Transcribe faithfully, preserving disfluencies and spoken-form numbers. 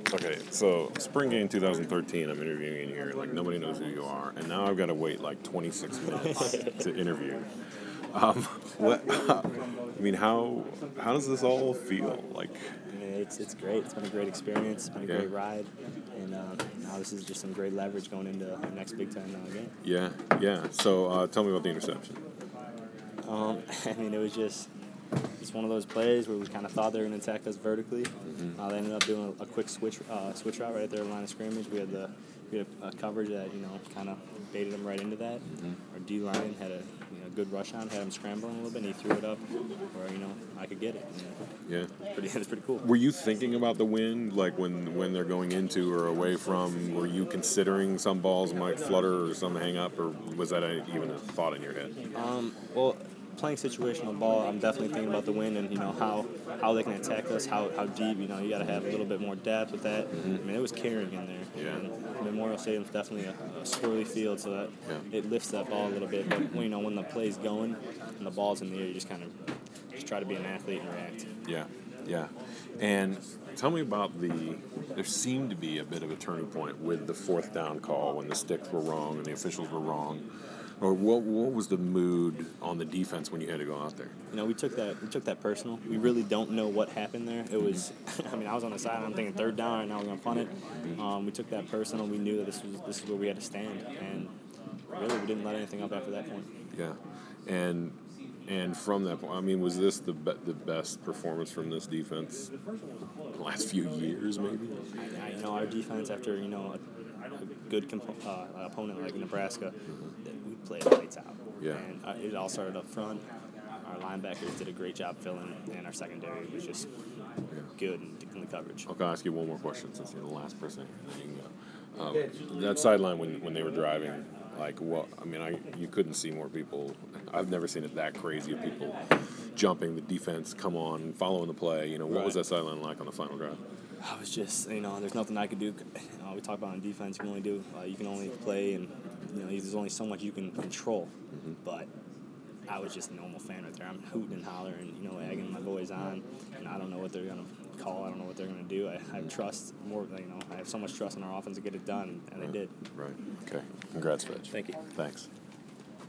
Okay, so spring game twenty thirteen, I'm interviewing in here. Like, nobody knows who you are. And now I've got to wait like twenty-six minutes to interview. Um, what, I mean, how how does this all feel? Like, I mean, it's it's great. It's been a great experience. It's been a Yeah. great ride, and uh, now this is just some great leverage going into the next Big Ten uh, game. yeah, yeah. So uh, tell me about the interception. Um, I mean, it was just it's one of those plays where we kind of thought they were going to attack us vertically. Mm-hmm. Uh, they ended up doing a, a quick switch uh, switch route right at their line of scrimmage. We had the we had a, a coverage that you know kind of baited them right into that. Mm-hmm. Our D line had a you know, good rush on, had him scrambling a little bit, and he threw it up where you know I could get it. And Yeah. it's pretty, it's pretty cool. Were you thinking about the wind, like when when they're going into or away from? Were you considering some balls might flutter or some hang up, or was that a, even a thought in your head? Um, well, playing situational ball, I'm definitely thinking about the wind and you know how, how they can attack us, how, how deep. You know, you got to have a little bit more depth with that. Mm-hmm. I mean, it was carrying in there. Yeah. And Memorial Stadium's definitely a, a swirly field, so that Yeah. it lifts that ball a little bit. But you know, when the play's going and the ball's in the air, you just kind of just try to be an athlete and react. Yeah, yeah. And tell me about the. There seemed to be a bit of a turning point with the fourth down call when the sticks were wrong and the officials were wrong. Or what? What was the mood on the defense when you had to go out there? You know, we took that we took that personal. We really don't know what happened there. It was, I mean, I was on the side. I'm thinking third down right now. We're gonna punt it. Um, we took that personal. We knew that this was this is where we had to stand, and really we didn't let anything up after that point. Yeah, and and from that point, I mean, was this the be- the best performance from this defense in the last few years, maybe? I, I, you know, our defense after you know a, a good comp- uh, opponent like Nebraska, we played lights out. Yeah. And uh, it all started up front. Our linebackers did a great job filling, and our secondary was just good in, in the coverage. Okay, I'll ask you one more question since you're the last person. And you can go. Um, that sideline when when they were driving, like what? I mean, I you couldn't see more people. I've never seen it that crazy of people jumping the defense, come on, following the play. You know, what was Right. that sideline like on the final drive? I was just, you know, there's nothing I could do. You know, we talk about on defense, you can only do, uh, you can only play, and you know, there's only so much you can control. Mm-hmm. But I was just a normal fan right there. I'm hooting and hollering, you know, egging my boys on, and I don't know what they're gonna call. I don't know what they're gonna do. I, I have trust more, you know, I have so much trust in our offense to get it done, and they did. Right. Okay. Congrats, Reg. Thank you. Thanks.